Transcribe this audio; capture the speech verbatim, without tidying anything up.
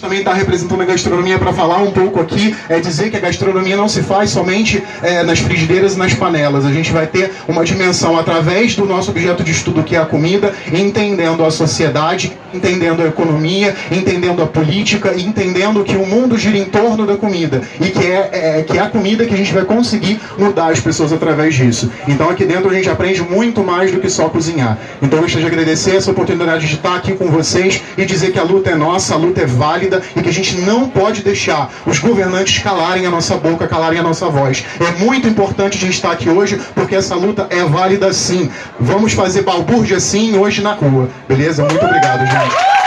também está representando a gastronomia para falar um pouco aqui, é dizer que a gastronomia não se faz somente é, nas frigideiras e nas panelas. A gente vai ter uma dimensão através do nosso objeto de estudo, que é a comida, entendendo a sociedade, entendendo a economia, entendendo a política, entendendo que o mundo gira em torno da comida e que é, é, que é a comida que a gente vai conseguir mudar as pessoas através disso. Então aqui dentro a gente aprende muito mais do que só cozinhar. Então eu gostaria de agradecer essa oportunidade de estar aqui com vocês e dizer que a luta é nossa, a luta é válida e que a gente não pode deixar os governantes calarem a nossa boca, calarem a nossa voz. É muito importante a gente estar aqui hoje porque essa luta é válida sim. Vamos fazer balbúrdia sim hoje na rua. Beleza? Muito obrigado, gente.